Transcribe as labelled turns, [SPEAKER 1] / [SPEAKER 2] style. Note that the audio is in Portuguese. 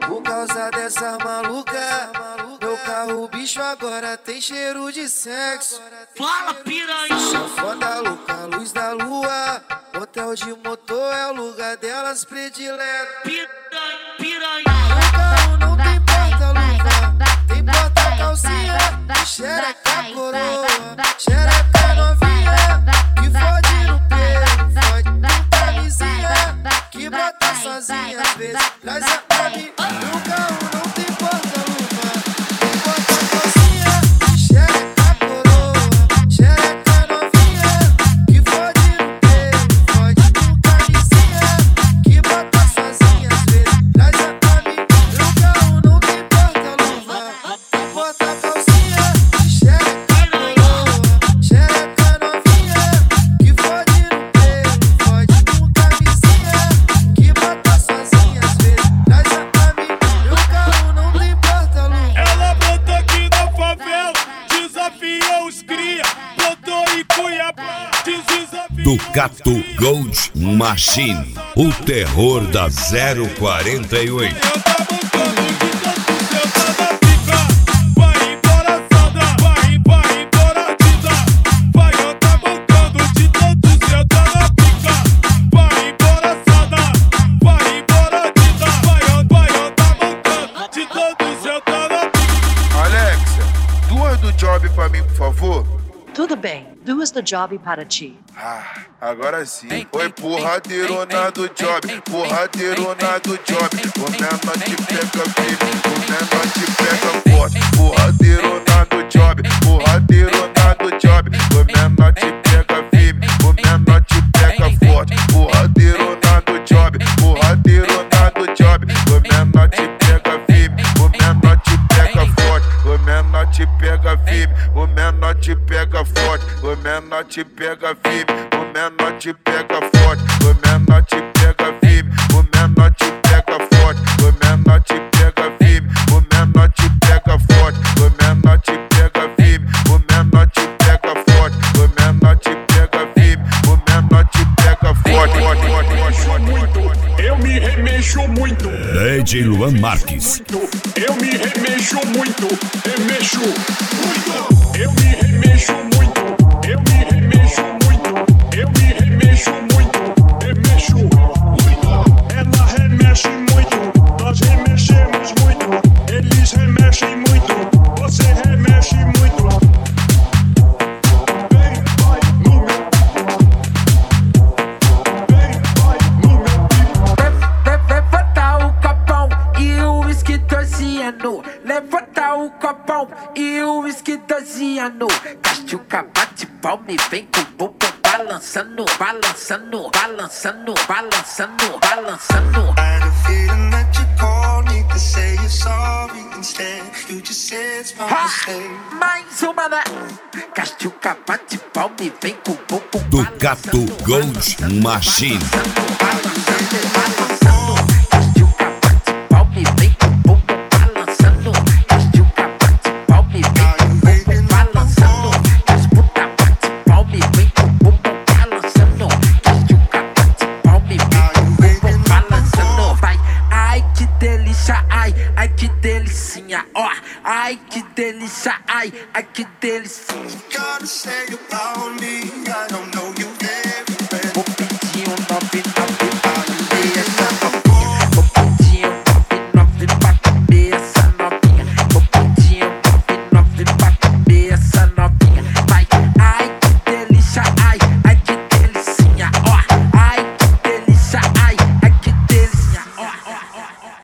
[SPEAKER 1] Por causa dessa maluca, meu carro bicho agora tem cheiro de sexo.
[SPEAKER 2] Fala, piranha!
[SPEAKER 1] Sanfona louca, luz da lua, hotel de motor é o lugar delas predileto.
[SPEAKER 2] Piranha!
[SPEAKER 1] No carro não tem porta-luva, tem porta-calcinha, xereca coroa, xereca novinha, que fode no peito, fode com camisinha, que brota sozinha às vezes, traz a mim. No carro não tem porta-luva, tem porta-calcinha, xereca coroa, xereca novinha, que fode no peito, fode com camisinha, que brota sozinha às vezes, traz a mim. No carro não tem porta-luva, tem porta-calcinha, xereca coroa, xereca novinha, que fode no peito, fode com camisinha, que brota sozinha às vezes, traz a mim. No carro não tem porta-luva.
[SPEAKER 3] Ela botou aqui na favela, desafiou os cria, botou em Cuiabá, desafiou.
[SPEAKER 4] Ducato Gold Machine, o terror da 048.
[SPEAKER 3] Eu tá bancando de tanto seu tá na pica. Vai embora, Sandra, vai embora, Dida. Vai, eu tá bancando de tanto seu tá na pica. Vai embora, Sandra, vai embora, Dida. Vai, eu tá bancando de tanto seu tá na pica.
[SPEAKER 5] Alexia, duas do job pra mim, por favor.
[SPEAKER 6] Tudo bem, duas do job para ti.
[SPEAKER 5] Agora sim. Oi, porradeirona do job, porradeirona do job. O menor te pega firme, o menor te pega forte. Porradeirona do job, porradeirona do job. O menor te pega firme, o menor te pega forte. Porradeirona do job, porradeirona do job. O menor te pega firme, o menor te pega forte. O menor te pega firme, o menor te pega forte. O menor te pega firme, o menor te pega forte. O menor te pega firme, o menor te pega forte. O menor te pega firme, o menor te pega forte. O menor te pega firme, o menor te pega forte. O menor te pega firme, o menor te pega forte.
[SPEAKER 3] Eu me remexo muito.
[SPEAKER 4] DJ Luan Marques.
[SPEAKER 3] Eu me remexo muito, remexo muito. Eu me remexo muito, eu me remexo muito. Eu me remexo muito, remexo muito. Ela remexe muito, nós remexemos muito. Eles remexem muito, você remexe muito. Vem, vai no meu pico. Vem, vai no meu pico.
[SPEAKER 7] Levanta o copão e o uísque torciano. Levanta o copão e o uísque torciano. Cachuca bate palma e vem com o bumbum balançando, balançando, balançando, balançando, balançando.
[SPEAKER 8] I had a feeling that you called me to say you're sorry instead. You just said it's my mistake.
[SPEAKER 7] Mais uma, né? Cachuca bate palma e vem com o bumbum
[SPEAKER 4] Ducato Gold Machine.
[SPEAKER 7] balançando, balançando. Cachuca bate palma e vem com o bumbum balançando. Cachuca bate palma e vem com o bumbum balançando. Cachuca bate palma e vem com o bumbum balançando. Cachuca bate palma e vem com o bumbum balançando. Vai, ai que delícia, ai que delicinha, ó. Ai que delícia, ai que delicinha.
[SPEAKER 8] Gotta say about me, I don't know you very well.
[SPEAKER 7] Vou pedir um 99.